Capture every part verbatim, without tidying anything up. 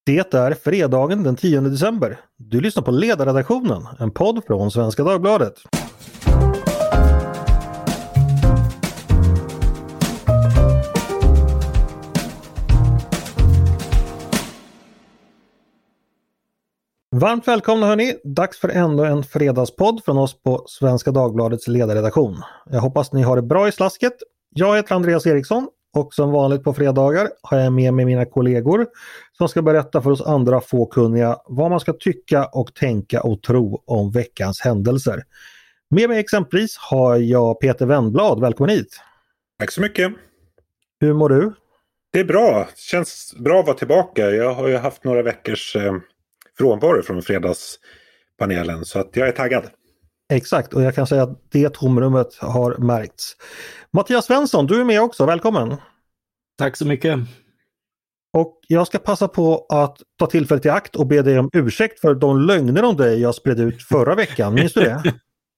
Det är fredagen den tionde december. Du lyssnar på Ledarredaktionen, en podd från Svenska Dagbladet. Varmt välkomna hörni, dags för ännu en fredagspodd från oss på Svenska Dagbladets ledarredaktion. Jag hoppas ni har det bra i slasket. Jag heter Andreas Eriksson och som vanligt på fredagar har jag med mig mina kollegor som ska berätta för oss andra fåkunniga vad man ska tycka och tänka och tro om veckans händelser. Med mig exempelvis har jag Peter Wennblad, välkommen hit. Tack så mycket. Hur mår du? Det är bra, känns bra att vara tillbaka. Jag har ju haft några veckors eh, frånvaro från fredagspanelen så att jag är taggad. Exakt, och jag kan säga att det tomrummet har märkts. Mattias Svensson, du är med också, välkommen. Tack så mycket. Och jag ska passa på att ta tillfället i akt och be dig om ursäkt för de lögner om dig jag spred ut förra veckan, minns du det?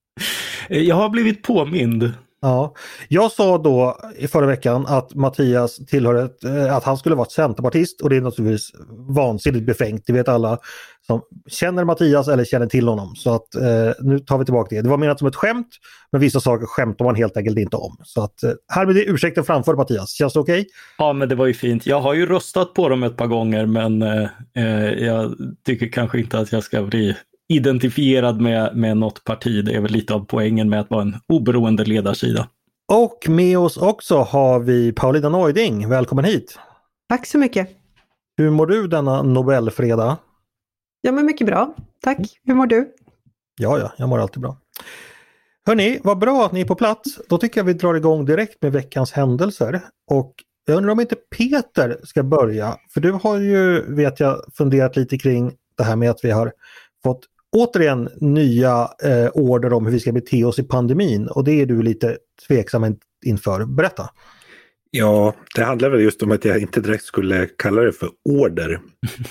Jag har blivit påmind. Ja, jag sa då i förra veckan att Mattias tillhör ett, att han skulle vara ett centerpartist och det är naturligtvis vansinnigt befängt. Det vet alla som känner Mattias eller känner till honom. Så att eh, nu tar vi tillbaka det. Det var menat som ett skämt, men vissa saker skämtar man helt enkelt inte om. Så att eh, här med det ursäkten framför Mattias. Känns det okej? Okay? Ja, men det var ju fint. Jag har ju röstat på dem ett par gånger, men eh, jag tycker kanske inte att jag ska bli identifierad med, med något parti. Det är väl lite av poängen med att vara en oberoende ledarsida. Och med oss också har vi Paulina Neuding. Välkommen hit. Tack så mycket. Hur mår du denna Nobelfredag? Ja, men mycket bra. Tack. Hur mår du? Ja, ja, jag mår alltid bra. Hörrni, vad bra att ni är på plats. Då tycker jag vi drar igång direkt med veckans händelser. Och jag undrar om inte Peter ska börja. För du har ju, vet jag, funderat lite kring det här med att vi har fått återigen nya eh, order om hur vi ska bete oss i pandemin och det är du lite tveksam inför. Berätta. Ja, det handlar väl just om att jag inte direkt skulle kalla det för order.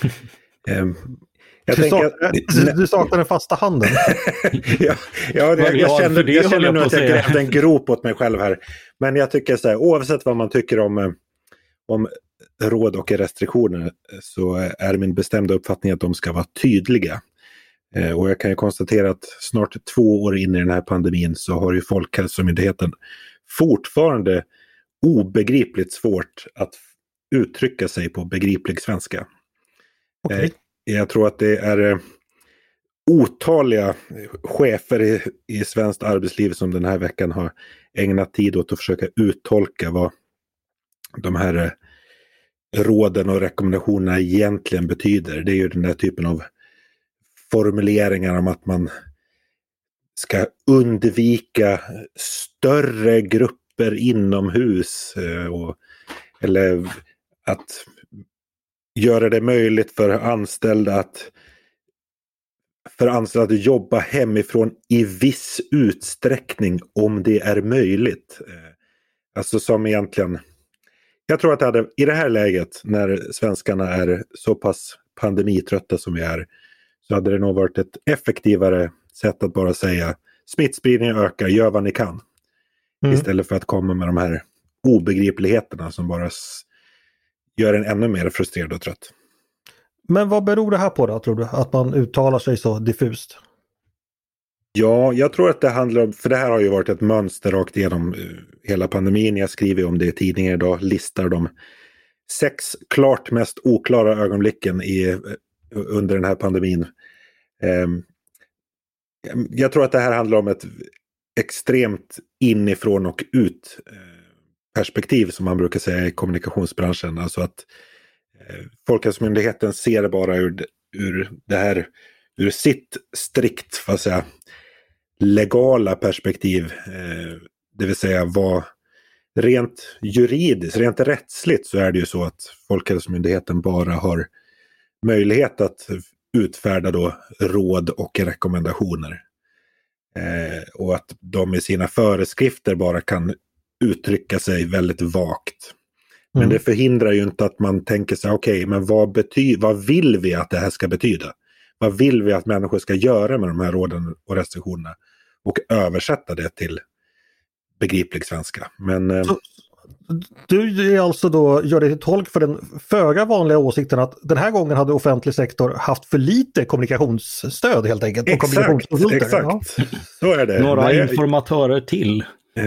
um, jag du, tänker, saknar, du saknar den fasta handen. ja, ja det, jag, jag känner, det, jag känner nu att jag grävde en grop åt mig själv här. Men jag tycker så här, oavsett vad man tycker om, om råd och restriktioner så är min bestämda uppfattning att de ska vara tydliga. Och jag kan ju konstatera att snart två år in i den här pandemin så har ju Folkhälsomyndigheten fortfarande obegripligt svårt att uttrycka sig på begriplig svenska. Okay. Jag tror att det är otaliga chefer i, i svenskt arbetsliv som den här veckan har ägnat tid åt att försöka uttolka vad de här råden och rekommendationerna egentligen betyder. Det är ju den där typen av formuleringar om att man ska undvika större grupper inomhus och, eller att göra det möjligt för anställda att för anställda att jobba hemifrån i viss utsträckning om det är möjligt. Alltså som egentligen, jag tror att det hade, i det här läget när svenskarna är så pass pandemitrötta som vi är, så hade det nog varit ett effektivare sätt att bara säga smittspridningen ökar, gör vad ni kan. Mm. Istället för att komma med de här obegripligheterna som bara gör en ännu mer frustrerad och trött. Men vad beror det här på då, tror du? Att man uttalar sig så diffust? Ja, jag tror att det handlar om, för det här har ju varit ett mönster rakt igenom hela pandemin. Jag skriver om det i tidningen idag, listar de sex klart mest oklara ögonblicken i under den här pandemin. Jag tror att det här handlar om ett extremt inifrån och ut perspektiv som man brukar säga i kommunikationsbranschen. Alltså att Folkhälsomyndigheten ser bara ur, ur det här ur sitt strikt vad säga, legala perspektiv. Det vill säga vad rent juridiskt, rent rättsligt så är det ju så att Folkhälsomyndigheten bara har möjlighet att utfärda då råd och rekommendationer. Eh, och att de i sina föreskrifter bara kan uttrycka sig väldigt vagt. Men mm. det förhindrar ju inte att man tänker sig, okej, okay, men vad, bety- vad vill vi att det här ska betyda? Vad vill vi att människor ska göra med de här råden och restriktionerna? Och översätta det till begriplig svenska. Men, så, du är alltså då, gör dig till tolk för den föga vanliga åsikten att den här gången hade offentlig sektor haft för lite kommunikationsstöd helt enkelt. Exakt, exakt. Ja. Så är det. Några Nej, informatörer till.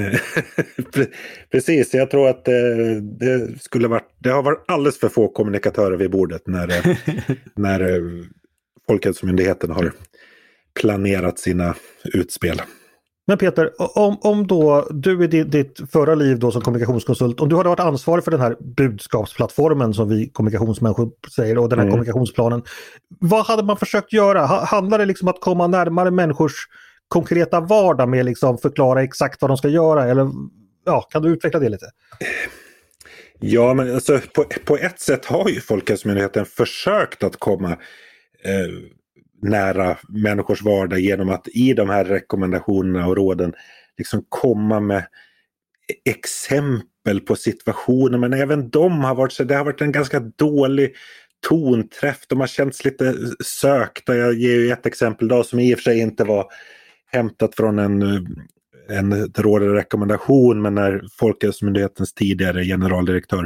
Precis, jag tror att det, det skulle varit, det har varit alldeles för få kommunikatörer vid bordet när, när Folkhälsomyndigheten har planerat sina utspel. Men Peter, om, om då du i ditt, ditt förra liv då som kommunikationskonsult, om du hade varit ansvarig för den här budskapsplattformen som vi kommunikationsmänniskor säger och den här mm. kommunikationsplanen, vad hade man försökt göra? Handlar det liksom att komma närmare människors konkreta vardag med liksom förklara exakt vad de ska göra? Eller ja, kan du utveckla det lite? Ja, men alltså, på, på ett sätt har ju Folkhälsomyndigheten försökt att komma eh, nära människors vardag genom att i de här rekommendationerna och råden liksom komma med exempel på situationer, men även de har varit så det har varit en ganska dålig tonträff, de har känts lite sökta. Jag ger ju ett exempel då som i och för sig inte var hämtat från en, en råd eller rekommendation, men när Folkhälsomyndighetens tidigare generaldirektör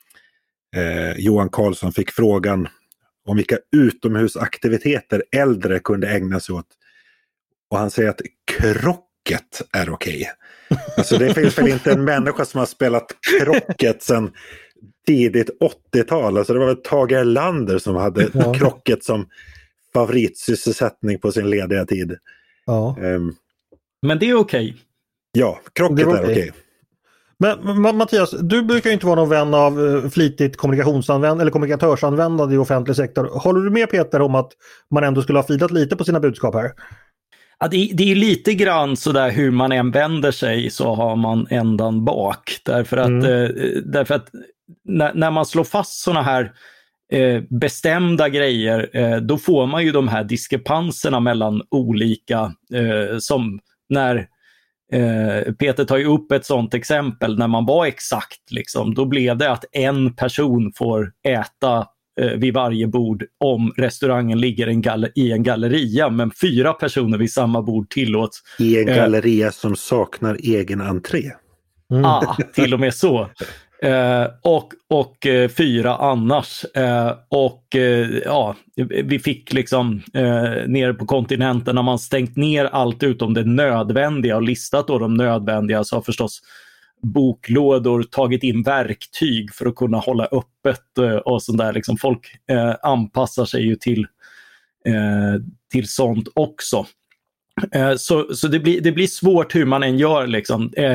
eh, Johan Karlsson fick frågan om vilka utomhusaktiviteter äldre kunde ägna sig åt. Och han säger att krocket är okej. Alltså det finns väl inte en människa som har spelat krocket sedan tidigt åttiotal. Alltså det var väl Tage Erlander som hade ja. krocket som favoritsysselsättning på sin lediga tid. Ja. Um, Men det är okej. Ja, krocket är okej. Okay. Men Mattias, du brukar ju inte vara någon vän av flitigt kommunikationsanvändande eller kommunikatörsanvändande i offentlig sektor. Håller du med Peter om att man ändå skulle ha filat lite på sina budskap här? Ja, det, det är lite grann sådär hur man än vänder sig så har man ändan bak. Därför att, mm. eh, därför att när, när man slår fast sådana här eh, bestämda grejer eh, då får man ju de här diskrepanserna mellan olika eh, som när Eh, Peter tar ju upp ett sånt exempel när man var exakt liksom, då blev det att en person får äta eh, vid varje bord om restaurangen ligger en galler- i en galleria, men fyra personer vid samma bord tillåts. I en galleria eh, som saknar egen entré. Mm. Ah, till och med så. Eh, och och eh, fyra annars. Eh, och eh, ja, vi fick liksom eh, nere på kontinenten när man stängt ner allt utom det nödvändiga och listat då de nödvändiga, så har förstås boklådor tagit in verktyg för att kunna hålla öppet eh, och sånt där. Liksom folk eh, anpassar sig ju till, eh, till sånt också. Eh, så så det, blir, det blir svårt hur man än gör liksom. Eh,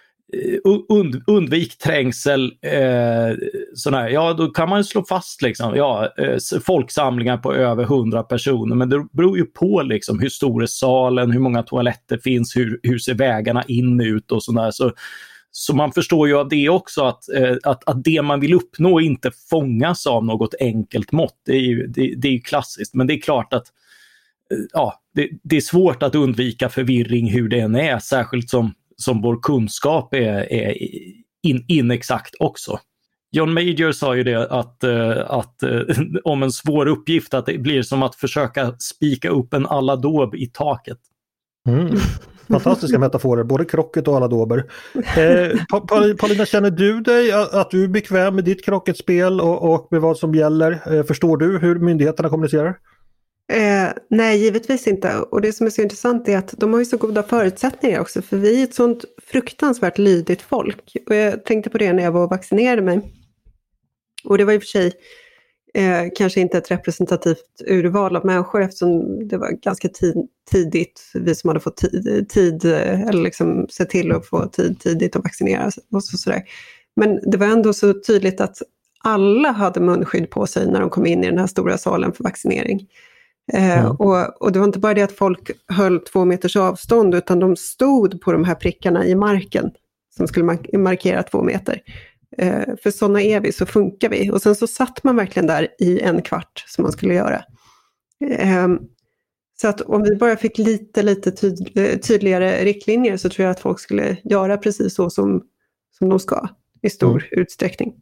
Und, undvik trängsel eh, sån här, ja då kan man slå fast liksom, ja, eh, folksamlingar på över hundra personer, men det beror ju på liksom, hur stor är salen, hur många toaletter finns, hur, hur ser vägarna in ut och sådär, så, så man förstår ju av det också att, eh, att, att det man vill uppnå inte fångas av något enkelt mått, det är ju, det, det är ju klassiskt, men det är klart att eh, ja, det, det är svårt att undvika förvirring hur det än är, särskilt som som vår kunskap är, är in, inexakt också. John Major sa ju det att, att om en svår uppgift att det blir som att försöka spika upp en aladåb i taket. Mm. Fantastiska metaforer, både krocket och aladåber. Eh, Paulina, känner du dig att du är bekväm med ditt krocketspel och, och med vad som gäller? Eh, förstår du hur myndigheterna kommunicerar? Eh, nej, givetvis inte. Och det som är så intressant är att de har ju så goda förutsättningar också. För vi är ett sånt fruktansvärt lydigt folk. Och jag tänkte på det när jag var och vaccinerade mig. Och det var i och för sig eh, kanske inte ett representativt urval av människor. Eftersom det var ganska tid, tidigt. Vi som hade fått tid, tid eller liksom se till att få tid tidigt att vaccinera och så, sådär. Men det var ändå så tydligt att alla hade munskydd på sig när de kom in i den här stora salen för vaccinering. Eh, mm. och, och det var inte bara det att folk höll två meters avstånd, utan de stod på de här prickarna i marken som skulle mark- markera två meter. Eh, för sådana är vi, så funkar vi. Och sen så satt man verkligen där i en kvart som man skulle göra. Eh, så att om vi bara fick lite, lite tyd- tydligare riktlinjer, så tror jag att folk skulle göra precis så som, som de ska i stor mm. utsträckning.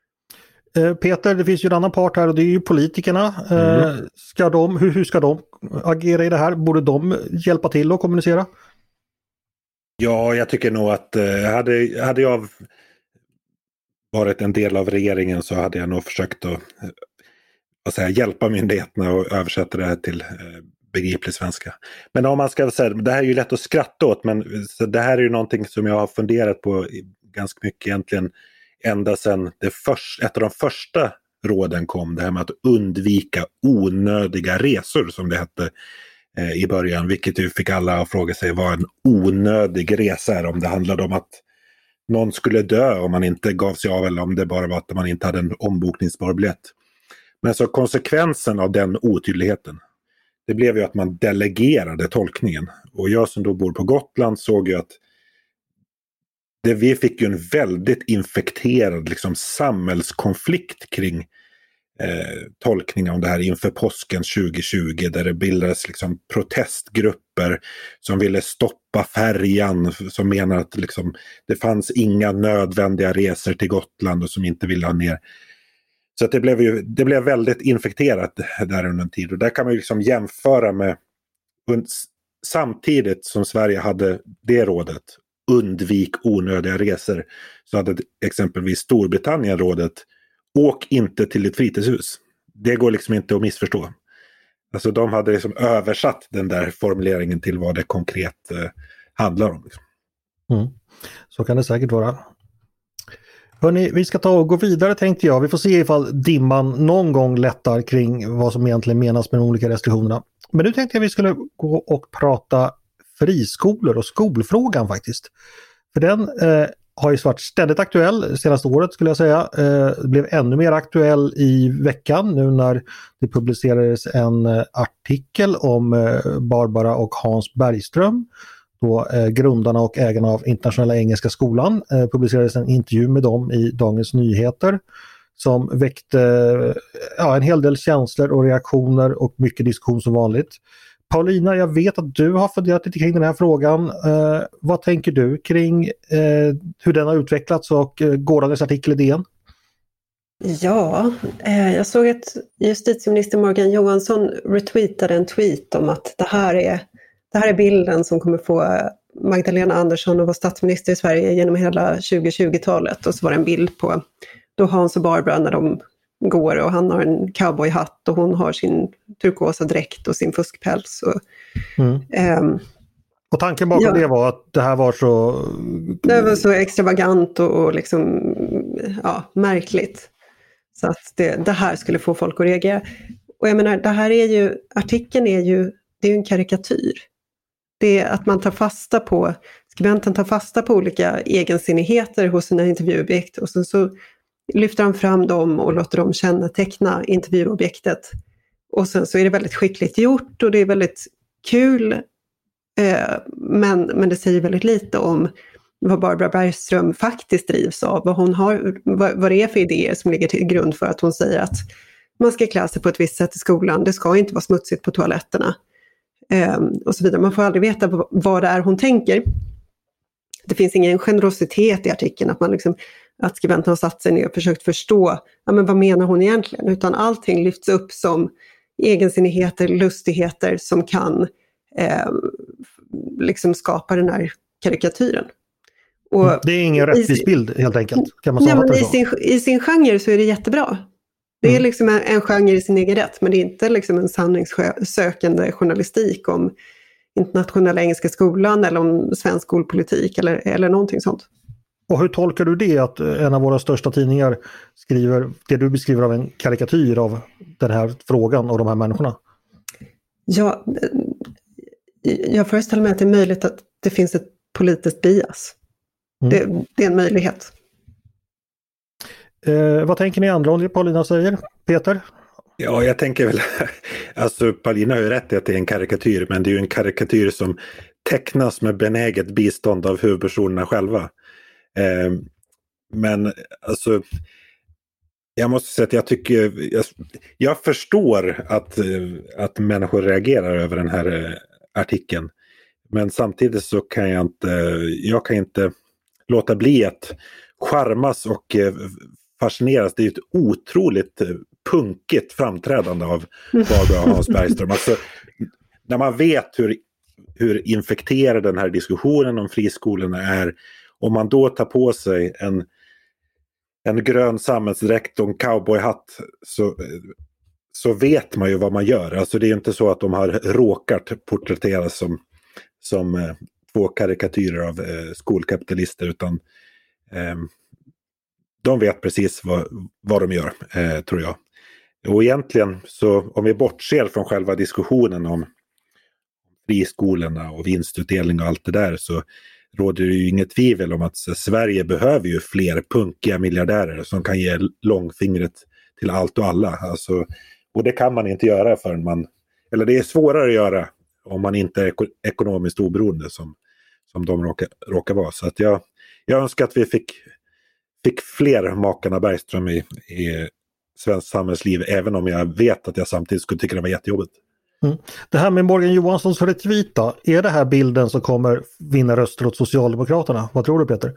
Peter, det finns ju en annan part här och det är ju politikerna. Mm. Ska de, hur, hur ska de agera i det här? Borde de hjälpa till att kommunicera? Ja, jag tycker nog att hade, hade jag varit en del av regeringen så hade jag nog försökt att, att säga, hjälpa myndigheterna och översätta det här till begriplig svenska. Men om man ska säga, det här är ju lätt att skratta åt, men det här är ju någonting som jag har funderat på ganska mycket egentligen ända sedan det först, ett av de första råden kom, det här med att undvika onödiga resor som det hette eh, i början, vilket ju fick alla att fråga sig vad en onödig resa är, om det handlade om att någon skulle dö om man inte gav sig av eller om det bara var att man inte hade en ombokningsbar biljett. Men så konsekvensen av den otydligheten, det blev ju att man delegerade tolkningen. Och jag som då bor på Gotland såg ju att det, vi fick ju en väldigt infekterad liksom, samhällskonflikt kring eh, tolkningen om det här inför påsken tjugo tjugo, där det bildades liksom, protestgrupper som ville stoppa färjan, som menar att liksom, det fanns inga nödvändiga resor till Gotland och som inte ville ha ner. Så att det blev ju det blev väldigt infekterat där under en tid. Och där kan man ju liksom jämföra med samtidigt som Sverige hade det rådet, undvik onödiga resor, så hade exempelvis Storbritannien rådet, åk inte till ett fritidshus. Det går liksom inte att missförstå. Alltså de hade liksom översatt den där formuleringen till vad det konkret eh, handlar om. Liksom. Mm. Så kan det säkert vara. Hörrni, vi ska ta och gå vidare tänkte jag. Vi får se ifall dimman någon gång lättar kring vad som egentligen menas med de olika restriktionerna. Men nu tänkte jag att vi skulle gå och prata friskolor och skolfrågan faktiskt. För den eh, har ju varit ständigt aktuell senaste året skulle jag säga. Eh, det blev ännu mer aktuell i veckan nu när det publicerades en eh, artikel om eh, Barbara och Hans Bergström. Då, eh, grundarna och ägarna av Internationella Engelska Skolan, eh, publicerades en intervju med dem i Dagens Nyheter som väckte eh, ja, en hel del känslor och reaktioner och mycket diskussion som vanligt. Paulina, jag vet att du har funderat lite kring den här frågan. Eh, vad tänker du kring eh, hur den har utvecklats och eh, gårdagens artikel i D N? Ja, eh, jag såg att justitieminister Morgan Johansson retweetade en tweet om att det här är Det här är bilden som kommer få Magdalena Andersson att vara statsminister i Sverige genom hela tjugo tjugo-talet. Och så var det en bild på då Hans och Barbara när de går och han har en cowboyhatt och hon har sin turkosa dräkt och sin fuskpäls. Och, mm. ähm, och tanken bakom ja, det var att det här var så... Det var så extravagant och, och liksom, ja, märkligt. Så att det, det här skulle få folk att reagera. Och jag menar, det här är ju, artikeln är ju, det är ju en karikatyr. Det är att man tar fasta på, skribenten tar fasta på olika egensinnigheter hos sina intervjuobjekt och sen så lyfter han fram dem och låter dem känneteckna intervjuobjektet. Och sen så är det väldigt skickligt gjort och det är väldigt kul, eh, men, men det säger väldigt lite om vad Barbara Bergström faktiskt drivs av, vad, hon har, vad, vad det är för idéer som ligger till grund för att hon säger att man ska klä sig på ett visst sätt i skolan, det ska inte vara smutsigt på toaletterna. Um, och så vidare. Man får aldrig veta v- vad det är hon tänker. Det finns ingen generositet i artikeln att, man liksom, att skribenten har satt sig ner och försökt förstå ja, men vad menar hon egentligen, utan allting lyfts upp som egensinnigheter, lustigheter som kan eh, liksom skapa den här karikatyren. Och det är ingen rättvis bild helt enkelt. Kan man ja, men i, sin, I sin genre så är det jättebra. Det är mm. liksom en, en genre i sin egen rätt, men det är inte liksom en sanningssökande journalistik om Internationella Engelska Skolan eller om svensk skolpolitik eller, eller någonting sånt. Och hur tolkar du det att en av våra största tidningar skriver det du beskriver av en karikatyr av den här frågan och de här människorna? Ja, jag föreställer mig att det är möjligt att det finns ett politiskt bias. Mm. Det, det är en möjlighet. Eh, vad tänker ni andra om det Paulina säger? Peter? Ja, jag tänker väl, alltså Paulina har ju rätt i att det är en karikatyr, men det är ju en karikatyr som tecknas med benäget bistånd av huvudpersonerna själva. Eh, men alltså, jag måste säga att jag tycker, jag, jag förstår att, att människor reagerar över den här artikeln. Men samtidigt så kan jag inte, jag kan inte låta bli att charmas och fascineras. Det är ett otroligt punkigt framträdande av Barbara och Hans Bergström. Alltså, när man vet hur, hur infekterad den här diskussionen om friskolorna är, om man då tar på sig en, en grön samhällsdräkt och en cowboyhatt så, så vet man ju vad man gör. Alltså det är inte så att de har råkat porträtteras som, som eh, två karikatyrer av eh, skolkapitalister, utan eh, de vet precis vad, vad de gör, eh, tror jag. Och egentligen så om vi bortser från själva diskussionen om friskolorna och vinstutdelning och allt det där, så råder det ju inget tvivel om att Sverige behöver ju fler punkiga miljardärer som kan ge långfingret till allt och alla. Alltså, och det kan man inte göra förrän man, eller det är svårare att göra om man inte är ekonomiskt oberoende som, som de råkar, råkar vara. Så att jag, jag önskar att vi fick, fick fler makarna Bergström i, i svenskt samhällsliv, även om jag vet att jag samtidigt skulle tycka det var jättejobbigt. Mm. Det här med Morgan Johanssons retweet då, är det här bilden som kommer vinna röster åt Socialdemokraterna? Vad tror du, Peter?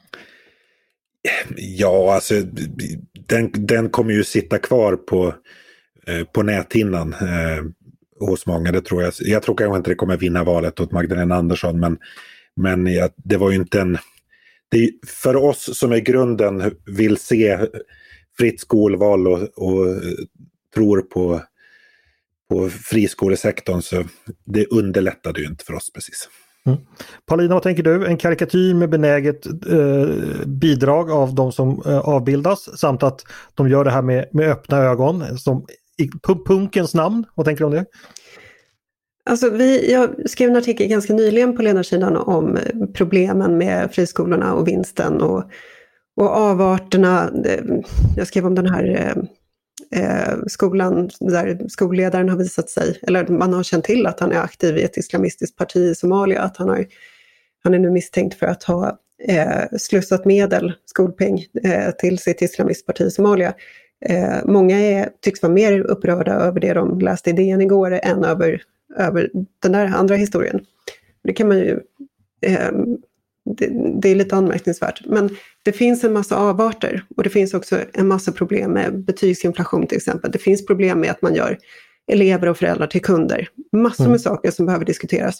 Ja, alltså den, den kommer ju sitta kvar på, eh, på näthinnan eh, hos många, det tror jag. Jag tror kanske inte det kommer vinna valet åt Magdalena Andersson, men, men ja, det var ju inte en... Det är, för oss som i grunden vill se fritt skolval och, och tror på på friskolesektorn, så det underlättade ju inte för oss precis. Mm. Paulina, vad tänker du? En karikatyr med benäget eh, bidrag av de som eh, avbildas, samt att de gör det här med, med öppna ögon som i punkens namn. Vad tänker du om det? Alltså vi, jag skrev en artikel ganska nyligen på ledarsidan om problemen med friskolorna och vinsten och, och avarterna. Jag skrev om den här eh, skolan där skolledaren har visat sig, eller man har känt till att han är aktiv i ett islamistiskt parti i Somalia, att han, har, han är nu misstänkt för att ha eh, slussat medel, skolpeng, eh, till sitt islamistparti i Somalia. Eh, många är, tycks vara mer upprörda över det de läste i D N igår än över, över den där andra historien. Det kan man ju... Eh, det, det är lite anmärkningsvärt. Men det finns en massa avarter och det finns också en massa problem med betygsinflation till exempel. Det finns problem med att man gör elever och föräldrar till kunder. Massor med mm. saker som behöver diskuteras.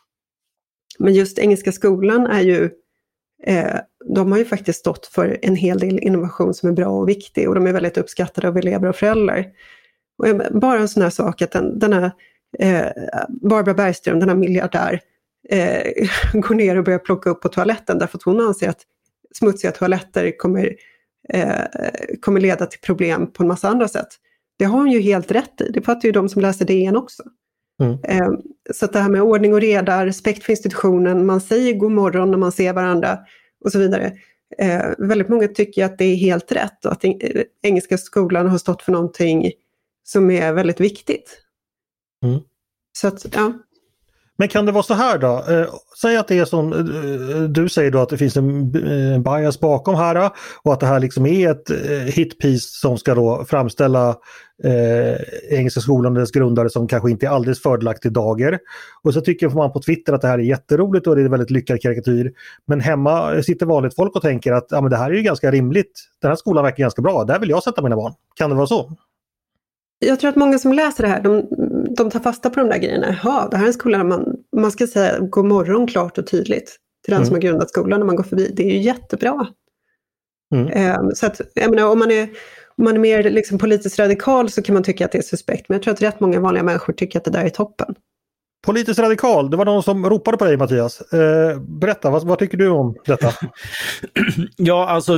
Men just Engelska skolan är ju... Eh, de har ju faktiskt stått för en hel del innovation som är bra och viktig, och de är väldigt uppskattade av elever och föräldrar. Och jag, bara en sån här sak att den, den här eh, Barbara Bergström, den här miljardär, eh, går ner och börjar plocka upp på toaletten därför att hon anser att smutsiga toaletter kommer, eh, kommer leda till problem på en massa andra sätt. Det har hon ju helt rätt i. Det fattar ju de som läser D N också. Mm. Eh, så att det här med ordning och reda, respekt för institutionen, man säger god morgon när man ser varandra och så vidare. Eh, väldigt många tycker att det är helt rätt och att Engelska skolan har stått för någonting som är väldigt viktigt. Mm. Så att, ja. Men kan det vara så här då? Eh, säg att det är som eh, du säger då, att det finns en eh, bias bakom här och att det här liksom är ett eh, hitpiece som ska då framställa eh, Engelska skolan och dess grundare som kanske inte är alldeles fördelaktig dager. Och så tycker man på Twitter att det här är jätteroligt och det är en väldigt lyckad karikatyr. Men hemma sitter vanligt folk och tänker att ja, men det här är ju ganska rimligt. Den här skolan verkar ganska bra. Där vill jag sätta mina barn. Kan det vara så? Jag tror att många som läser det här, de, de tar fasta på de där grejerna. Ja, det här är en skola där man, man ska säga god morgon klart och tydligt till den mm. som har grundat skolan när man går förbi. Det är ju jättebra. Mm. Um, så att, jag menar, om man är, om man är mer liksom politiskt radikal så kan man tycka att det är suspekt. Men jag tror att rätt många vanliga människor tycker att det där är toppen. Politiskt radikal, det var någon som ropade på dig, Mattias. Uh, berätta, vad, vad tycker du om detta? Ja, alltså...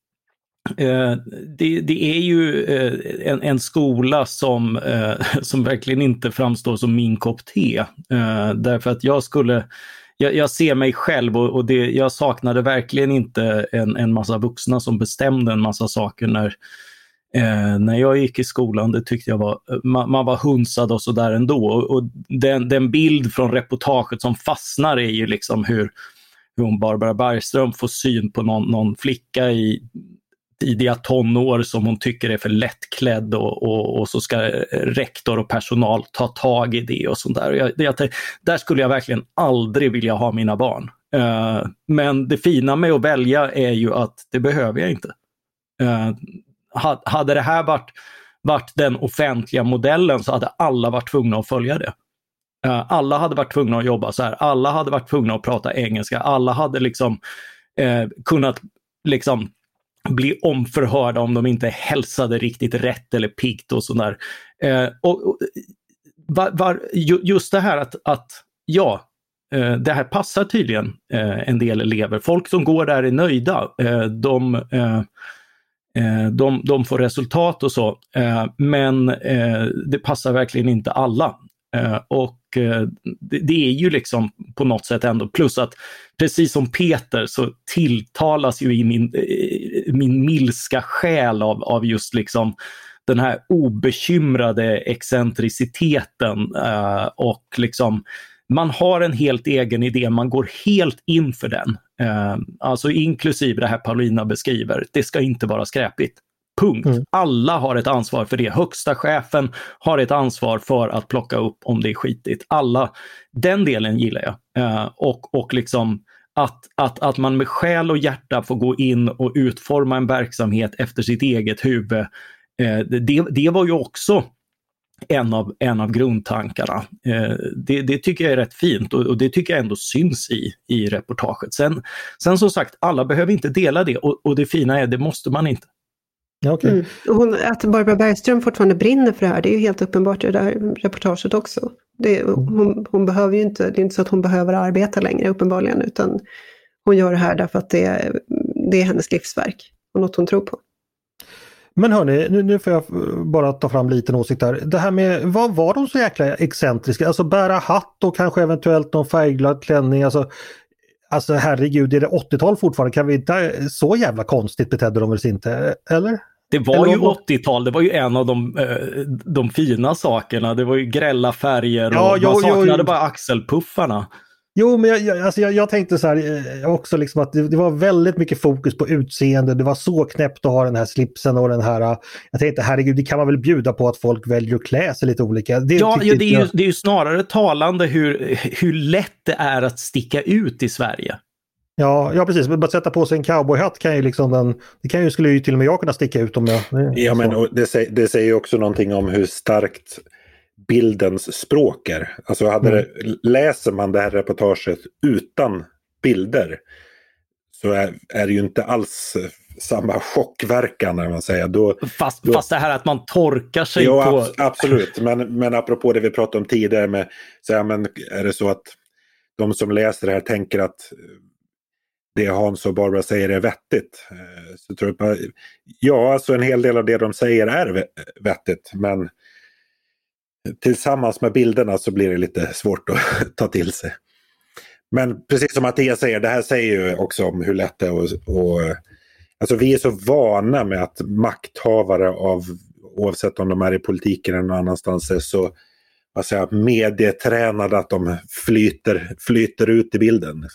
Uh, det, det är ju uh, en, en skola som, uh, som verkligen inte framstår som min kopp te. Uh, därför att jag skulle, jag, jag ser mig själv och, och det, jag saknade verkligen inte en, en massa vuxna som bestämde en massa saker när, uh, när jag gick i skolan. Det tyckte jag var, man, man var hunsad och sådär ändå. Och, och den, den bild från reportaget som fastnar är ju liksom hur, hur hon Barbara Bergström får syn på någon, någon flicka i tidiga tonår som hon tycker är för lättklädd och, och, och så ska rektor och personal ta tag i det och sånt där. Jag, jag, där skulle jag verkligen aldrig vilja ha mina barn. Uh, men det fina med att välja är ju att det behöver jag inte. Uh, ha, hade det här varit, varit den offentliga modellen så hade alla varit tvungna att följa det. Uh, alla hade varit tvungna att jobba så här. Alla hade varit tvungna att prata engelska. Alla hade liksom uh, kunnat liksom bli omförhörda om de inte hälsade riktigt rätt eller piggt och sådär. Eh, och, och var, var, just det här att, att ja, eh, det här passar tydligen eh, en del elever. Folk som går där är nöjda. Eh, de, eh, de, de får resultat och så. Eh, men eh, det passar verkligen inte alla. Eh, och det, det är ju liksom på något sätt ändå, plus att precis som Peter så tilltalas ju i min, min milska själ av, av just liksom den här obekymrade excentriciteten uh, och liksom man har en helt egen idé, man går helt in för den. Uh, alltså inklusive det här Paulina beskriver, det ska inte vara skräpigt. Punkt. Mm. Alla har ett ansvar för det. Högsta chefen har ett ansvar för att plocka upp om det är skitigt. Alla, den delen gillar jag. Uh, och, och liksom att, att, att man med själ och hjärta får gå in och utforma en verksamhet efter sitt eget huvud. Uh, det, det var ju också en av, en av grundtankarna. Uh, det, det tycker jag är rätt fint och, och det tycker jag ändå syns i, i reportaget. Sen, sen som sagt, alla behöver inte dela det och, och det fina är, det måste man inte. Okay. Mm. Och hon, att Barbara Bergström fortfarande brinner för det här, det är ju helt uppenbart i det där reportaget också. Det, hon, hon behöver ju inte, det är inte så att hon behöver arbeta längre uppenbarligen, utan hon gör det här därför att det, det är hennes livsverk och något hon tror på. Men hörni, nu, nu får jag bara ta fram lite åsikt här. Det här med, vad var de så jäkla excentriska? Alltså bära hatt och kanske eventuellt någon färgglad klänning, alltså Alltså herregud, är det åttiotal fortfarande? Kan vi inte, så jävla konstigt betedde de väl inte, eller? Det var eller ju var... åttiotal, det var ju en av de, de fina sakerna. Det var ju grälla färger och ja, jo, man saknade jo, bara axelpuffarna. Jo, men jag, jag, alltså jag, jag tänkte så här också liksom att det, det var väldigt mycket fokus på utseende. Det var så knäppt att ha den här slipsen och den här. Jag tänkte herregud, det kan man väl bjuda på att folk väljer att klä sig lite olika. Det, ja, ja det, är ju, det är ju snarare talande hur, hur lätt det är att sticka ut i Sverige. Ja, ja precis. Men bara sätta på sig en cowboyhatt kan ju liksom den, det kan ju, skulle ju till och med jag kunna sticka ut om jag... Ja, men och det, säger, det säger ju också någonting om hur starkt bildens språk är. Alltså hade mm. det, läser man det här reportaget utan bilder så är, är det ju inte alls samma chockverkan när man säger. Då, fast, då, fast det här att man torkar sig jo, på... Ab- absolut, men, men apropå det vi pratade om tidigare med, så här, men är det så att de som läser det här tänker att det Hans och Barbara säger är vettigt. Så tror jag, ja, alltså en hel del av det de säger är vettigt, men tillsammans med bilderna så blir det lite svårt att ta till sig. Men precis som Mattias säger, det här säger ju också om hur lätt det är och, och alltså vi är så vana med att makthavare av, oavsett om de är i politiken eller någon annanstans, är så vad säger, medietränade att de flyter, flyter ut i bilden.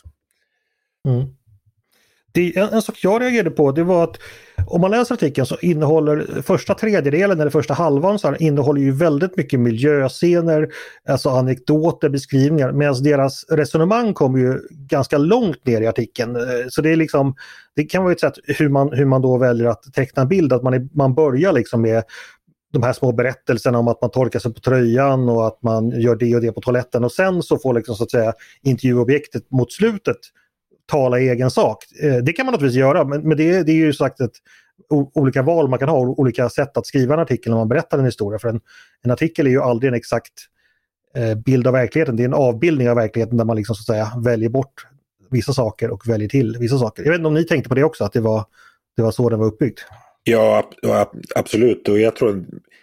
Mm. Det, en, en sak jag reagerade på, det var att om man läser artikeln så innehåller första tredjedelen eller första halvan så här, innehåller ju väldigt mycket miljöscener, alltså anekdoter, beskrivningar, medan deras resonemang kommer ju ganska långt ner i artikeln. Så det är liksom, det kan vara ett sätt hur man, hur man då väljer att teckna en bild, att man, är, man börjar liksom med de här små berättelserna om att man torkar sig på tröjan och att man gör det och det på toaletten, och sen så får liksom så att säga intervjuobjektet mot slutet tala i egen sak. Det kan man naturligtvis göra, men, men det, det är ju sagt ett o, olika val man kan ha, olika sätt att skriva en artikel när man berättar en historia. För en, en artikel är ju aldrig en exakt eh, bild av verkligheten, det är en avbildning av verkligheten där man liksom så att säga väljer bort vissa saker och väljer till vissa saker. Jag vet inte om ni tänkte på det också, att det var, det var så den var uppbyggd. Ja, absolut, och jag tror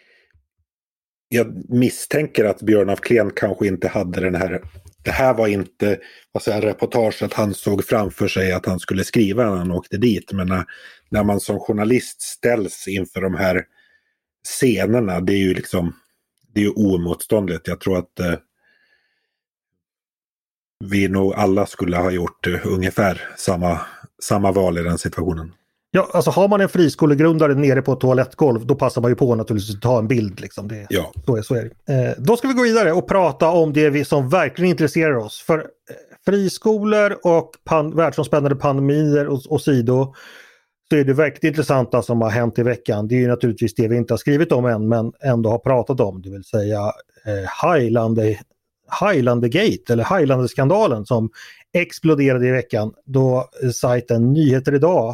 jag misstänker att Björn af Kleen kanske inte hade den här, det här var inte vad säger, reportage att han såg framför sig att han skulle skriva när han åkte dit, men när, när man som journalist ställs inför de här scenerna, det är ju liksom, det är ju oemotståndligt. Jag tror att eh, vi nog alla skulle ha gjort eh, ungefär samma, samma val i den situationen. Ja, alltså har man en friskolegrundare nere på ett toalettgolv, då passar man ju på naturligtvis att ta en bild. Liksom. Det, ja. Så är, så är det. Eh, då ska vi gå vidare och prata om det vi som verkligen intresserar oss. För eh, friskolor och pan- världsomspännande pandemier och, och sido, så är det verkligt intressanta som har hänt i veckan. Det är ju naturligtvis det vi inte har skrivit om än, men ändå har pratat om. Det vill säga eh, Highlander, Highlandergate eller Highlander-skandalen som exploderade i veckan, då sajten Nyheter idag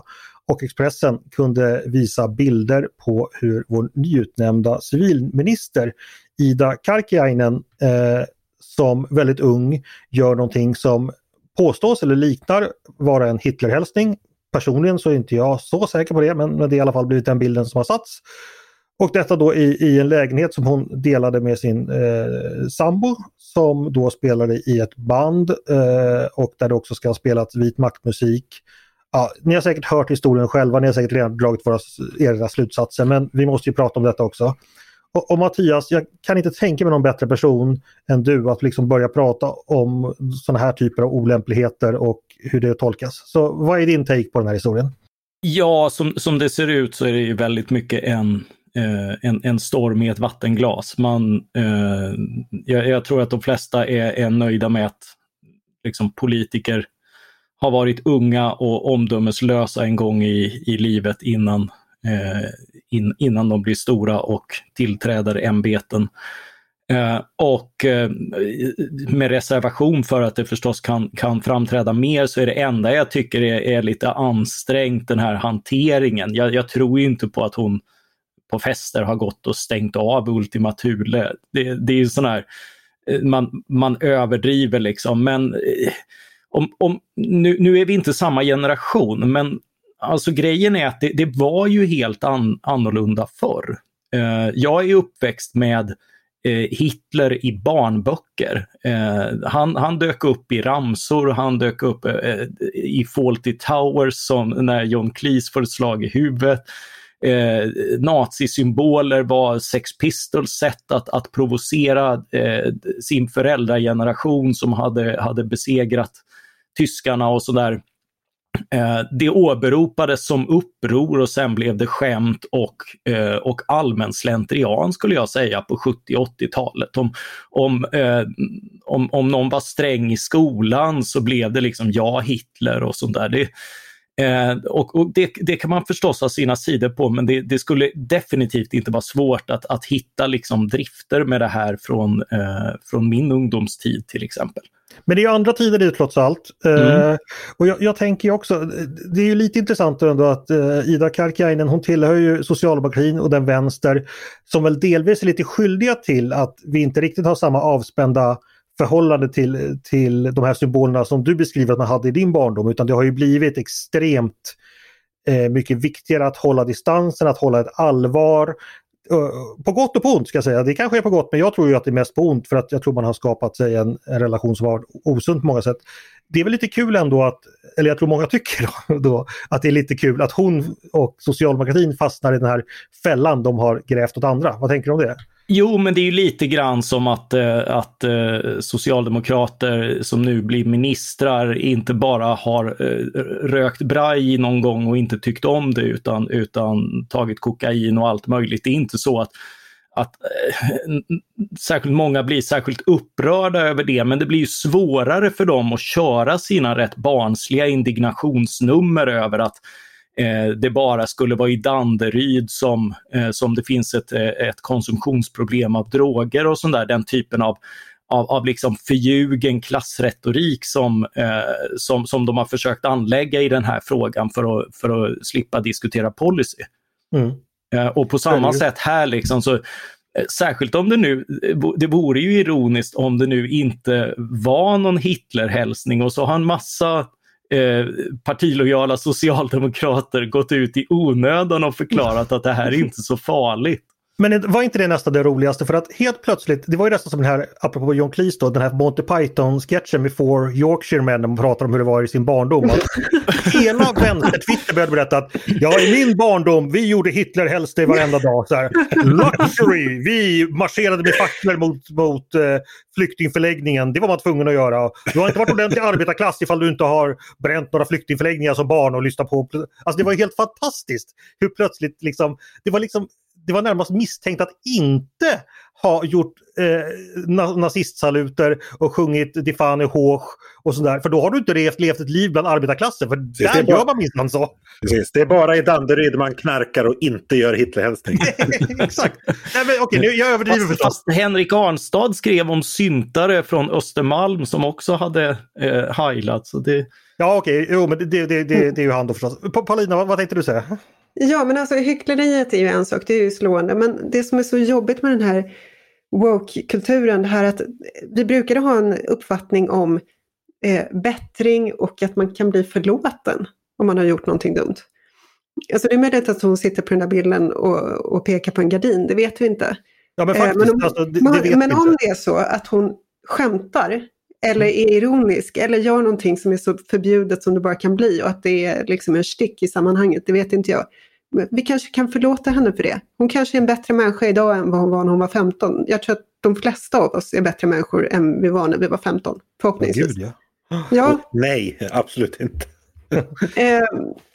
och Expressen kunde visa bilder på hur vår nyutnämnda civilminister Ida Karkiainen eh, som väldigt ung gör någonting som påstås eller liknar vara en Hitlerhälsning. Personligen så är inte jag så säker på det, men det är i alla fall blivit den bilden som har satts. Och detta då i, i en lägenhet som hon delade med sin eh, sambo som då spelade i ett band eh, och där det också ska ha spelats vit maktmusik. Ja, ni har säkert hört historien själva, ni har säkert redan dragit våra era slutsatser, men vi måste ju prata om detta också. Och, och Mattias, jag kan inte tänka mig någon bättre person än du att liksom börja prata om sådana här typer av olämpligheter och hur det tolkas. Så vad är din take på den här historien? Ja, som, som det ser ut så är det ju väldigt mycket en, eh, en, en storm i ett vattenglas. Man, eh, jag, jag tror att de flesta är, är nöjda med att liksom, politiker har varit unga och omdömeslösa en gång i, i livet innan, eh, in, innan de blir stora och tillträder ämbeten. Eh, och eh, med reservation för att det förstås kan, kan framträda mer, så är det enda jag tycker är, är lite ansträngt den här hanteringen. Jag, jag tror ju inte på att hon på fester har gått och stängt av Ultima Thule. Det, det är ju sån här, man, man överdriver liksom, men eh, om, om, nu, nu är vi inte samma generation, men alltså grejen är att det, det var ju helt an, annorlunda förr. Eh, jag är uppväxt med Hitler i barnböcker. Eh, han, han dök upp i ramsor, han dök upp eh, i Fawlty Towers som när John Cleese får ett slag i huvudet. Eh, nazisymboler var Sex Pistols sätt att, att provocera eh, sin föräldrageneration som hade, hade besegrat tyskarna och sådär. Eh, det åberopades som uppror och sen blev det skämt och, eh, och allmän slentrian skulle jag säga på sjuttio- och åttiotalet. Om, om, eh, om, om någon var sträng i skolan så blev det liksom ja Hitler och sånt där. Det, eh, och och det, det kan man förstås ha sina sidor på, men det, det skulle definitivt inte vara svårt att, att hitta liksom drifter med det här från, eh, från min ungdomstid till exempel. Men det är ju andra tider det trots allt. Mm. Uh, och jag, jag tänker ju också, det är ju lite intressant ändå att uh, Ida Karkiainen, hon tillhör ju socialdemokratin och den vänster som väl delvis är lite skyldiga till att vi inte riktigt har samma avspända förhållande till, till de här symbolerna som du beskriver att man hade i din barndom, utan det har ju blivit extremt uh, mycket viktigare att hålla distansen, att hålla ett allvar. På gott och på ont ska jag säga. Det kanske är på gott, men jag tror ju att det är mest på ont för att jag tror man har skapat sig en, en relation som var osund på många sätt. Det är väl lite kul ändå att, eller jag tror många tycker då, då att det är lite kul att hon och socialdemokratin fastnar i den här fällan de har grävt åt andra. Vad tänker du om det? Jo, men det är ju lite grann som att, att socialdemokrater som nu blir ministrar inte bara har rökt braj någon gång och inte tyckt om det utan, utan tagit kokain och allt möjligt. Det är inte så att, att särskilt många blir särskilt upprörda över det, men det blir ju svårare för dem att köra sina rätt barnsliga indignationsnummer över att Eh, det bara skulle vara i Danderyd som, eh, som det finns ett, ett konsumtionsproblem av droger och sånt där, den typen av, av, av liksom förljugen klassretorik som, eh, som, som de har försökt anlägga i den här frågan för att, för att slippa diskutera policy. Mm. Eh, och på samma mm. sätt här liksom så, eh, särskilt om det nu, det vore ju ironiskt om det nu inte var någon Hitlerhälsning och så har en massa Eh, partilojala socialdemokrater gått ut i onödan och förklarat att det här är inte så farligt. Men var inte det nästan det roligaste? För att helt plötsligt, det var ju nästan som den här, apropå John Cleese då, den här Monty Python-sketchen med Four Yorkshire-män när man pratar om hur det var i sin barndom. Hela vänster-Twitter började berätta att ja, i min barndom, vi gjorde Hitler-hälsning varenda dag. Så här, luxury, vi marscherade med facklor mot, mot uh, flyktingförläggningen. Det var man tvungen att göra. Du har inte varit ordentlig arbetarklass ifall du inte har bränt några flyktingförläggningar som barn och lyssnat på. Alltså det var helt fantastiskt hur plötsligt liksom, det var liksom det var närmast misstänkt att inte ha gjort eh, nazistsaluter och sjungit Die Fahne hoch och sådär. För då har du inte levt, levt ett liv bland arbetarklassen. För Precis, där bara, gör man minst man så. Precis, det är bara i Danderyd man knarkar och inte gör Hitlerhälsning. Exakt. Nej, men, okej, nu, jag överdriver fast, fast Henrik Arnstad skrev om syntare från Östermalm som också hade eh, heilat. Så det... Ja, okej. Jo, men det, det, det, det, det är ju han då förstås. Paulina, vad, vad tänkte du säga? Ja, men alltså hyckleriet är ju en sak, det är ju slående. Men det som är så jobbigt med den här woke-kulturen, det här att vi brukade ha en uppfattning om eh, bättring och att man kan bli förlåten om man har gjort någonting dumt. Alltså det är möjligt att hon sitter på den där bilden och, och pekar på en gardin, det vet vi inte. Ja, men faktiskt, eh, men om, alltså, det, man, det vet men vi om inte. det är så att hon skämtar eller är ironisk eller gör någonting som är så förbjudet som det bara kan bli och att det är liksom en stick i sammanhanget, det vet inte jag. Men vi kanske kan förlåta henne för det. Hon kanske är en bättre människa idag än vad hon var när hon var femton. Jag tror att de flesta av oss är bättre människor än vi var när vi var femton. Förhoppningsvis. Gud, ja. Ja. Oh, nej, absolut inte. eh,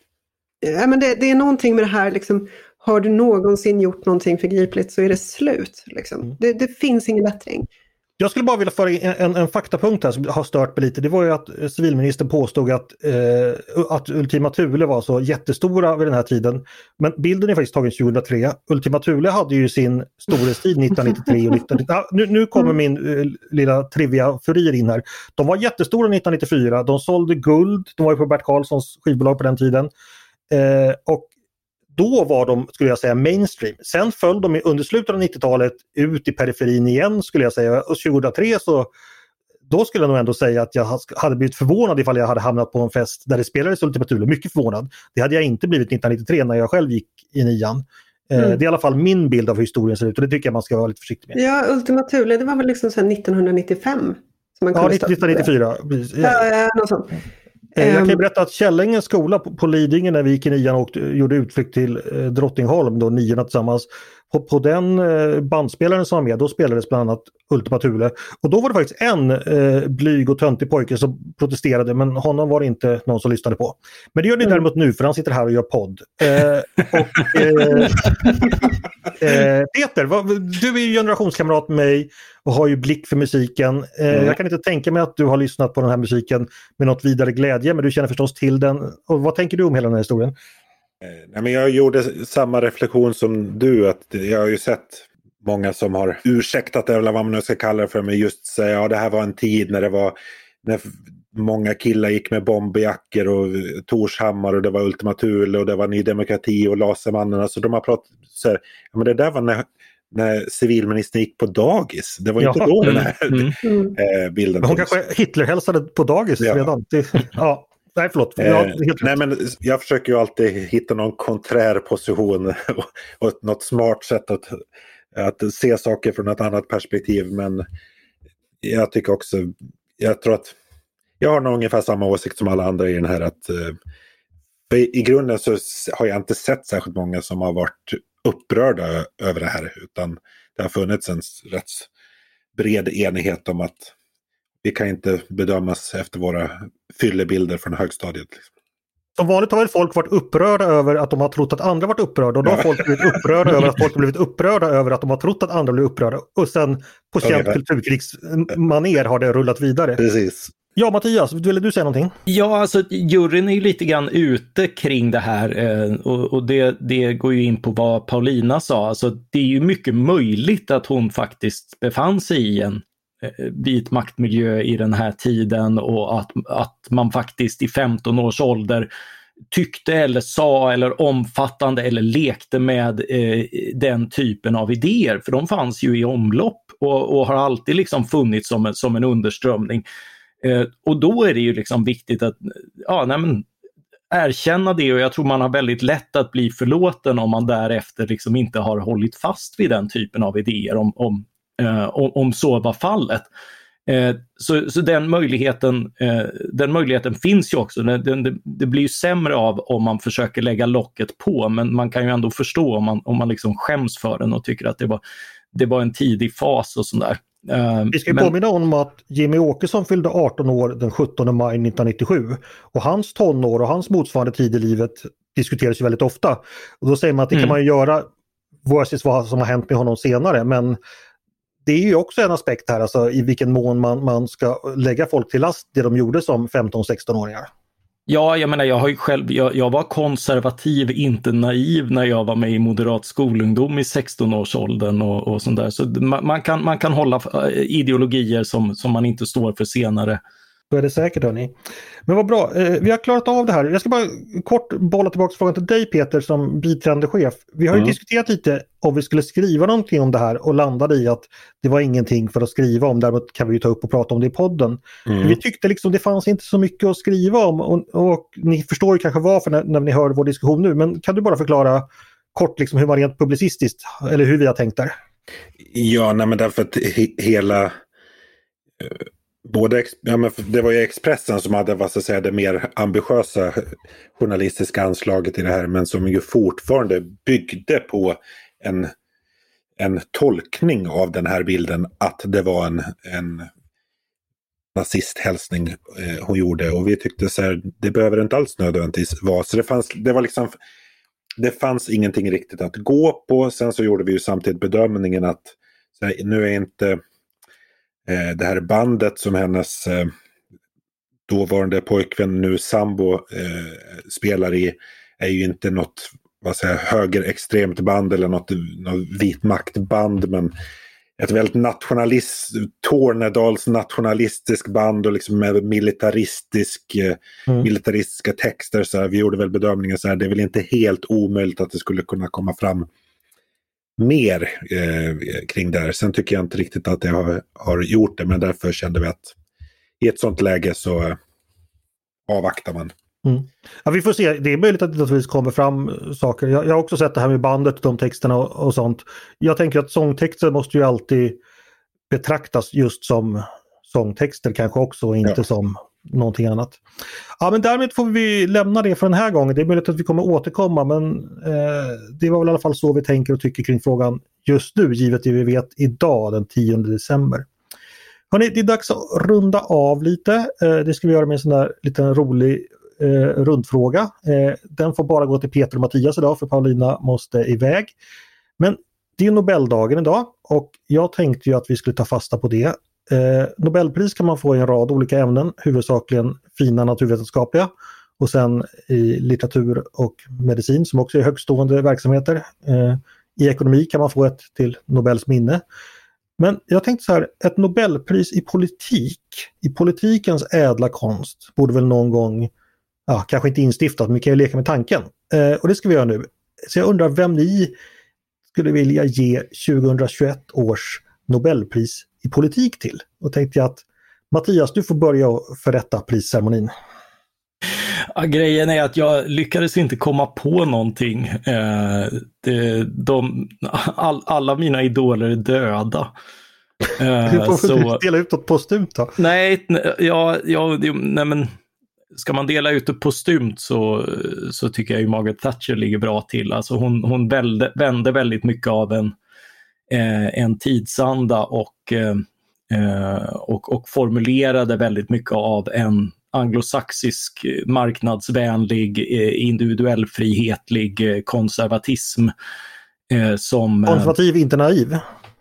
ja, men det, det är någonting med det här liksom, har du någonsin gjort någonting förgripligt så är det slut. Liksom. Mm. Det, det finns ingen bättring. Jag skulle bara vilja föra in en, en, en faktapunkt här som har stört mig lite. Det var ju att civilministern påstod att, eh, att Ultima Thule var så jättestora vid den här tiden. Men bilden är faktiskt tagen tjugohundratre. Ultima Thule hade ju sin storhetstid nittonhundranittiotre och nittonhundranittio. Ja, nu, nu kommer min eh, lilla trivia-furir in här. De var jättestora nittonhundranittiofyra. De sålde guld. De var ju på Bert Karlssons skivbolag på den tiden. Eh, och då var de, skulle jag säga, mainstream. Sen föll de under slutet av nittiotalet ut i periferin igen, skulle jag säga. Och tjugohundratre så, då skulle jag nog ändå säga att jag hade blivit förvånad ifall jag hade hamnat på en fest där det spelades Ultima Thule. Mycket förvånad. Det hade jag inte blivit nittonhundranittiotre när jag själv gick i nian. Mm. Det är i alla fall min bild av hur historien ser ut och det tycker jag man ska vara lite försiktig med. Ja, Ultima Thule, det var väl liksom så här nittonhundranittiofem? Som man ja, nittonhundranittiofyra. Ja, ja, något sånt. Jag kan ju berätta att Källängens skola på, på Lidingö när vi gick i nian och gjorde utflykt till eh, Drottningholm, då niorna tillsammans. På, på den eh, bandspelaren som var med, då spelades bland annat Ultima Thule. Och då var det faktiskt en eh, blyg och töntig pojke som protesterade, men honom var det inte någon som lyssnade på. Men det gör ni mm. däremot nu, för han sitter här och gör podd. Eh, och, eh, eh, Peter, vad, du är ju generationskamrat med mig och har ju blick för musiken. Eh, mm. Jag kan inte tänka mig att du har lyssnat på den här musiken med något vidare glädje, men du känner förstås till den. Och vad tänker du om hela den här historien? Nej, men jag gjorde samma reflektion som du, att jag har ju sett många som har ursäktat eller vad man nu ska kalla det för, men just säga ja, det här var en tid när det var när många killar gick med bomberjackor och Torshammar och det var Ultima Thule och det var Ny Demokrati och Lasermannen, alltså de har pratat så här, ja, men det där var när, när civilministern gick på dagis, det var ju inte då den här mm. Mm. bilden. Men hon kanske Hitler hälsade på dagis ja. redan. Det, ja. Nej, förlåt. Eh, nej, men jag försöker ju alltid hitta någon konträr position och, och något smart sätt att, att se saker från ett annat perspektiv. Men jag tycker också, jag tror att jag har nog ungefär samma åsikt som alla andra i den här. Att, för i grunden så har jag inte sett särskilt många som har varit upprörda över det här. Utan det har funnits en rätt bred enighet om att vi kan inte bedömas efter våra fyllebilder från högstadiet. Som vanligt har väl folk varit upprörda över att de har trott att andra varit upprörda. Och då har folk blivit upprörda över att folk har blivit upprörda över att de har trott att andra blir upprörda. Och sen på känt kulturkrigsmaner har det rullat vidare. Precis. Ja, Mattias, ville du säga någonting? Ja, alltså juryn är ju lite grann ute kring det här eh, och, och det, det går ju in på vad Paulina sa. Alltså det är ju mycket möjligt att hon faktiskt befann sig i en vit maktmiljö i den här tiden och att, att man faktiskt i femton års ålder tyckte eller sa eller omfattande eller lekte med eh, den typen av idéer, för de fanns ju i omlopp och, och har alltid liksom funnits som en, som en underströmning. Eh, och då är det ju liksom viktigt att ja, nej men, erkänna det, och jag tror man har väldigt lätt att bli förlåten om man därefter liksom inte har hållit fast vid den typen av idéer om, om Uh, om, om så var fallet. Uh, så, så den möjligheten uh, den möjligheten finns ju också. Det, det, det blir ju sämre av om man försöker lägga locket på, men man kan ju ändå förstå om man, om man liksom skäms för den och tycker att det var, det var en tidig fas och sådär. Uh, Vi ska men... påminna om att Jimmy Åkesson fyllde arton år den sjuttonde maj nittonhundranittiosju och hans tonår och hans motsvarande tid i livet diskuteras ju väldigt ofta. Och då säger man att det mm. kan man ju göra versus vad som har hänt med honom senare, men det är ju också en aspekt här, alltså i vilken mån man, man ska lägga folk till last det de gjorde som femton-sexton-åringar. Ja, jag menar, jag har ju själv, jag, jag var konservativ, inte naiv när jag var med i moderat skolungdom i sexton-årsåldern och, och sånt där. Så man, man, kan, man kan hålla ideologier som, som man inte står för senare. Så är det säkert, hörni. Men vad bra, eh, vi har klarat av det här. Jag ska bara kort bolla tillbaka frågan till dig, Peter, som biträdande chef. Vi har ju mm. diskuterat lite om vi skulle skriva någonting om det här och landade i att det var ingenting för att skriva om. Däremot kan vi ju ta upp och prata om det i podden. Mm. Vi tyckte liksom det fanns inte så mycket att skriva om och, och ni förstår ju kanske varför när, när ni hör vår diskussion nu. Men kan du bara förklara kort liksom hur man rent publicistiskt, eller hur vi har tänkt där? Ja, nej, men därför att he- hela... Uh... Både, ja, men det var ju Expressen som hade, vad ska jag säga, det mer ambitiösa journalistiska anslaget i det här, men som ju fortfarande byggde på en, en tolkning av den här bilden att det var en, en nazisthälsning eh, hon gjorde, och vi tyckte så här, det behöver inte alls nödvändigtvis vara, så det fanns, det var liksom, det fanns ingenting riktigt att gå på. Sen så gjorde vi ju samtidigt bedömningen att så här, nu är inte det här bandet som hennes eh, dåvarande pojkvän, nu sambo, eh, spelar i, är ju inte något, vad säger, högerextremt band eller något, något vitmaktband, men ett väldigt nationalist, Tornedals nationalistisk band och liksom med militaristisk, eh, mm. militaristiska texter. Så här, vi gjorde väl bedömningen så här, det är väl inte helt omöjligt att det skulle kunna komma fram mer eh, kring det här. Sen tycker jag inte riktigt att jag har, har gjort det, men därför kände vi att i ett sånt läge så eh, avvaktar man. Mm. Ja, vi får se. Det är möjligt att det kommer fram saker. Jag, jag har också sett det här med bandet, de texterna och, och sånt. Jag tänker att sångtexter måste ju alltid betraktas just som sångtexter kanske också, och inte ja. som någonting annat. Ja, men därmed får vi lämna det för den här gången. Det är möjligt att vi kommer återkomma, men eh, det var väl i alla fall så vi tänker och tycker kring frågan just nu, givet det vi vet idag den tionde december. Hörrni, det är dags att runda av lite. Eh, det ska vi göra med en sån där liten rolig eh, rundfråga. Eh, den får bara gå till Peter och Mattias idag, för Paulina måste iväg. Men det är Nobeldagen idag, och jag tänkte ju att vi skulle ta fasta på det. Eh, Nobelpris kan man få i en rad olika ämnen, huvudsakligen fina naturvetenskapliga, och sen i litteratur och medicin som också är högstående verksamheter. Eh, I ekonomi kan man få ett till Nobels minne. Men jag tänkte så här, ett Nobelpris i politik, i politikens ädla konst, borde väl någon gång, ja, kanske inte instiftat, men vi kan ju leka med tanken. Eh, och det ska vi göra nu. Så jag undrar vem ni skulle vilja ge tjugohundratjugoett års Nobelpris i politik till. Och tänkte jag att Mattias, du får börja förrätta prisceremonin. Ja, grejen är att jag lyckades inte komma på någonting. Eh, det, de, all, alla mina idoler är döda. Eh, du får så, dela ut något postumt då? Nej, ja, ja, nej men ska man dela ut det postumt så, så tycker jag ju Margaret Thatcher ligger bra till. Alltså hon, hon vände, vände väldigt mycket av en Eh, en tidsanda och, eh, och, och formulerade väldigt mycket av en anglosaxisk marknadsvänlig, eh, individuell frihetlig eh, konservatism. Eh, som, Konservativ, eh, inte naiv?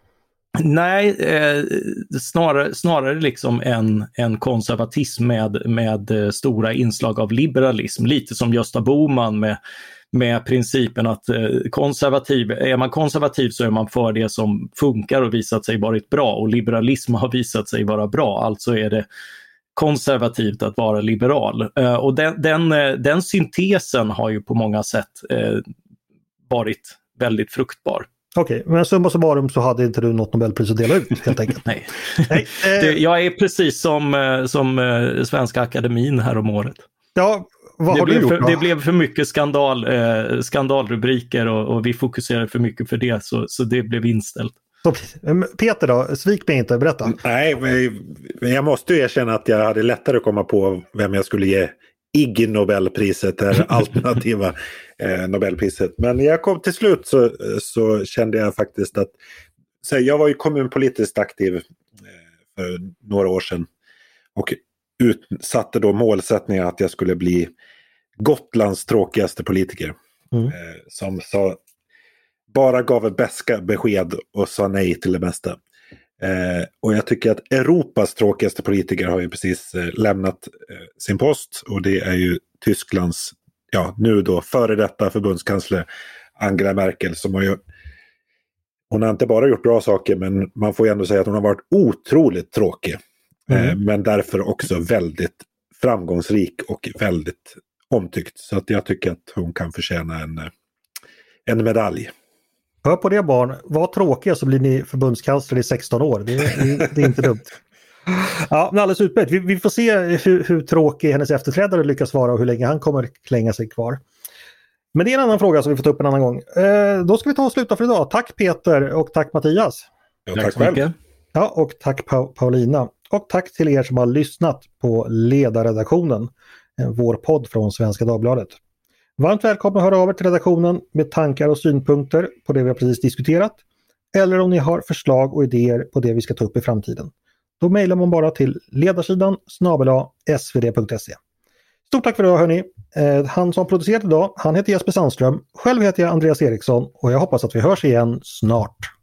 Nej, eh, snarare, snarare liksom en, en konservatism med, med stora inslag av liberalism. Lite som Gösta Bohman med med principen att eh, konservativ, är man konservativ så är man för det som funkar och visat sig varit bra, och liberalism har visat sig vara bra, alltså är det konservativt att vara liberal. Eh, och den, den, den syntesen har ju på många sätt eh, varit väldigt fruktbar. Okej, okay, men summa summarum så hade inte du något Nobelpris att dela ut helt enkelt. Nej, Nej det, jag är precis som, som Svenska Akademin här om året. Ja, vad det, har blev du gjort, för, det blev för mycket skandal, eh, skandalrubriker och, och vi fokuserade för mycket för det, så, så det blev inställt. Peter då, svik mig inte, berätta. Nej, men jag måste ju erkänna att jag hade lättare att komma på vem jag skulle ge Ig Nobelpriset eller alternativa eh, Nobelpriset. Men jag kom till slut så, så kände jag faktiskt att så jag var ju kommunpolitiskt aktiv eh, för några år sedan och utsatte då målsättningen att jag skulle bli Gotlands tråkigaste politiker. Mm. Eh, som sa, bara gav ett beska besked och sa nej till det mesta. Eh, och jag tycker att Europas tråkigaste politiker har ju precis eh, lämnat eh, sin post. Och det är ju Tysklands, ja nu då före detta förbundskansler Angela Merkel, som har ju, hon har inte bara gjort bra saker, men man får ju ändå säga att hon har varit otroligt tråkig. Mm. Eh, men därför också väldigt framgångsrik och väldigt omtyckt. Så att jag tycker att hon kan förtjäna en, en medalj. Hör på det barn, var tråkiga så blir ni förbundskansler i sexton år. Det är, det är inte dumt. Ja, men alldeles utmärkt. Vi, vi får se hur, hur tråkig hennes efterträdare lyckas vara och hur länge han kommer klänga sig kvar. Men det är en annan fråga som vi får ta upp en annan gång. Eh, då ska vi ta och sluta för idag. Tack Peter och tack Mattias. Ja, tack, tack själv. Ja, och tack pa- Paulina. Och tack till er som har lyssnat på Ledarredaktionen, vår podd från Svenska Dagbladet. Varmt välkomna att höra av er till redaktionen med tankar och synpunkter på det vi har precis diskuterat. Eller om ni har förslag och idéer på det vi ska ta upp i framtiden. Då mejlar man bara till ledarsidan snabel-a s v d punkt se. Stort tack för idag hörni. Eh, han som producerat idag, han heter Jesper Sandström. Själv heter jag Andreas Eriksson och jag hoppas att vi hörs igen snart.